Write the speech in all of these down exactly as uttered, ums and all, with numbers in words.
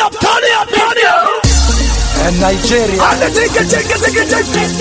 up, turn it up, turn it up. And Nigeria. And the ticket, ticket, ticket, ticket.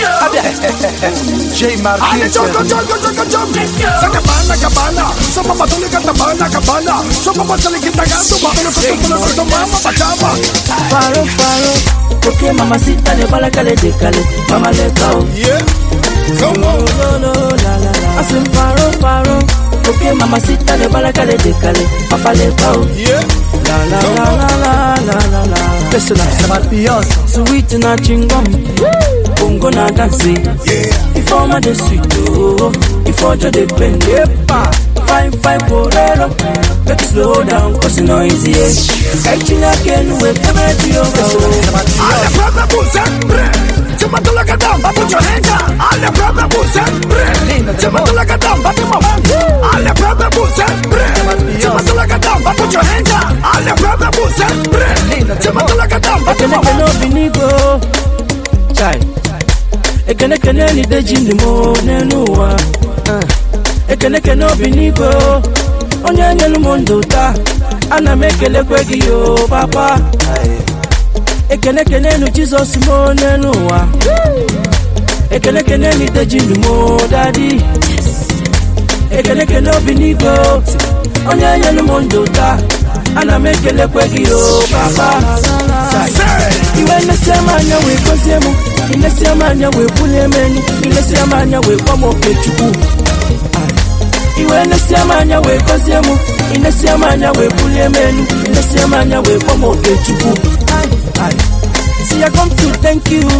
J Marquez. And the jump, jump, jump, jump, jump. Sakabana, kabana. Sama matuli katabana, kabana. Sama matuli kitagato, matuli kutulo kutulo mama pajama. Faro, faro. Okay, mamacita de bala kale de kale. Mama let go. Yeah. Come on. No, no, la, la, la. I said faro, faro. Okay, mamacita de bala kale de kale. Papa let go. Yeah. La, la, la, la, la, la, la. Listen, I'm sweet na chingom, bongo na dance. Yeah. Before my de sweet oh, before you de bend. Fine, fine, porero. Make it slow down, cause it's not easy. Kaichina kenu we kebe tiyo. All the problem bullshit. Tomato like a dumb, but put your hands up. All the problem bullshit. Tomato like a dumb, but in my hand. All the problem bullshit. Tomato like a dumb, but put your hands up. All the problem bullshit. Tomato like a dumb, but in my hand. Binigo, chai. Ekene kene ni de jini mo nenuwa. Ekene kene binigo, onye nyelu mondo ta. Ana mekele kwegi yo papa. Ekene kene nu Jesus mo nenuwa. Ekene kene ni de jini mo daddy. Ekene kene binigo, onye nyelu mondo ta. Ana mekele kwegi yo papa. Iwe nesemanya we kozemu, inesemanya we pulemeni, inesemanya we kwamo pechuku. Iwe nesemanya we kozemu, inesemanya we pulemeni, inesemanya we kwamo pechuku. See, I come to thank you.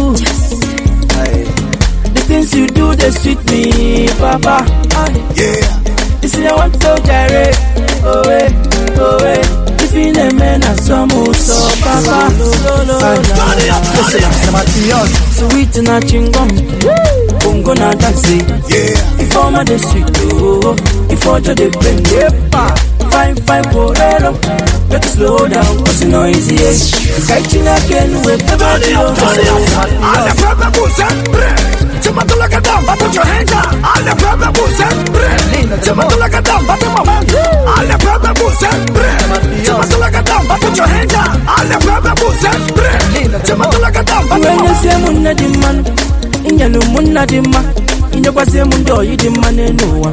The things you do they sweet me, Papa. Yeah. You see, I want to gyrate, oh eh, oh eh. If a man has some so papa, sweet na chingom, bongo na dance. Yeah. Before my de sweet oh, before you de bend. Fine, fine, porero. Make it slow down, cause it's not easy. Kaichina kenu we kebe tiyo. All the problem bullshit. Tomato like a dumb, but put your hands up. All the problem bullshit. Tomato like a dumb, but in my hand. All the problem bullshit. Tomato like a dumb, but put your hands up. All the problem bullshit. Tomato like a dumb, but in my hand. When you say munna di man, inyanu munna di ma. Inyakwa say mundo yi di man enuwa.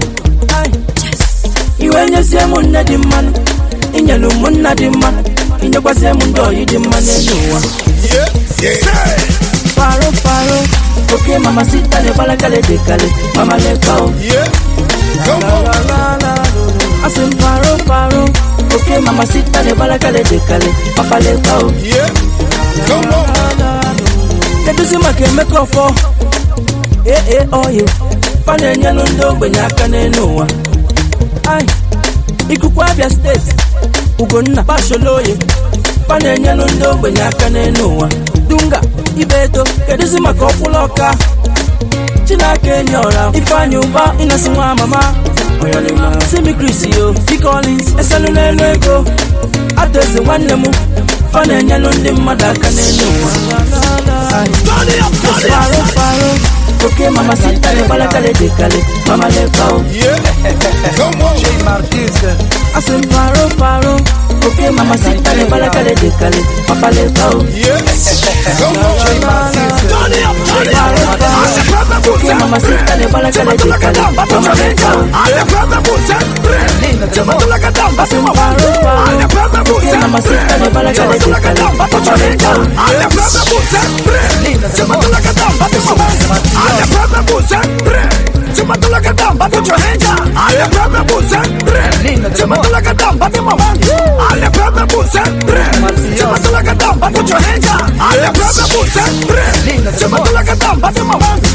When you say munna di man, inyanu munna di ma. Inyakwa say mundo yi di man enuwa. Yeah, yeah. Faro, faro. Okay, mamacita de bala kale de kale. Mama let go. Yeah. Come on. I said faro, faro. Okay, mamacita de bala kale de kale. Papa let go. Yeah. Come on. Get to see my game make up for. Eh eh oh you. Fane nyalo ndo benyaka nenuwa. Ay. Ikukwa Abia State. Ugonna Basholoye. Fane nyalo ndo benyaka nenuwa. Dunga Ibeto kedisi makopuloka. Chinake nyora. Ifanye uba inasimwa mama. Oyalima Simi Chrissy yo. P. Collins esanu lelego. Ateze wanemu. Fane nyalo ndi madaka nenuwa. Turn it up, turn it Faro, faro. Okay, mamacita de bala kale de kale. Mama let go. Yeah. Come on. J Marquez. I said faro, faro. Okay, mamacita de bala kale de kale. Papa let go. Yeah. Come on. J Marquez. Turn it up, turn it up. Okay, mamacita de bala kale de kale. Mama let go. All the problem bullshit. Tomato like a dumb, but in my hand. Faro, faro. All the problem Okay, mamacita de bala kale de kale. Papa let go. All the problem bullshit. Tomato like a dumb, but in my hand. All the problem bullshit. Tomato like a dumb, but put your hands up. All the problem bullshit. Tomato like a dumb, but in my hand. All the problem bullshit. Tomato like a dumb, but put your hands up. All the problem bullshit. Tomato like a dumb, but in my hand.